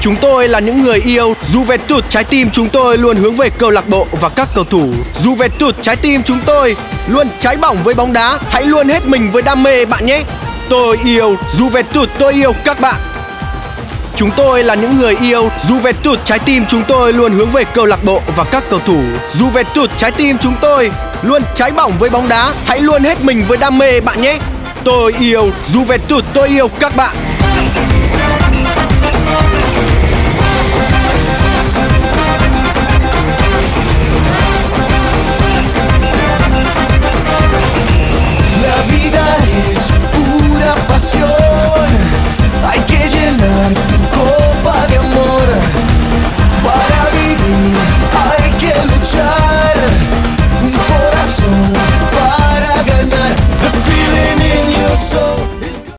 Chúng tôi là những người yêu Juventus, trái tim chúng tôi luôn hướng về câu lạc bộ và các cầu thủ. Juventus, trái tim chúng tôi luôn cháy bỏng với bóng đá. Hãy luôn hết mình với đam mê bạn nhé. Tôi yêu Juventus, tôi yêu các bạn. Chúng tôi là những người yêu Juventus, trái tim chúng tôi luôn hướng về câu lạc bộ và các cầu thủ. Juventus, trái tim chúng tôi luôn cháy bỏng với bóng đá. Hãy luôn hết mình với đam mê bạn nhé. Tôi yêu Juventus, tôi yêu các bạn.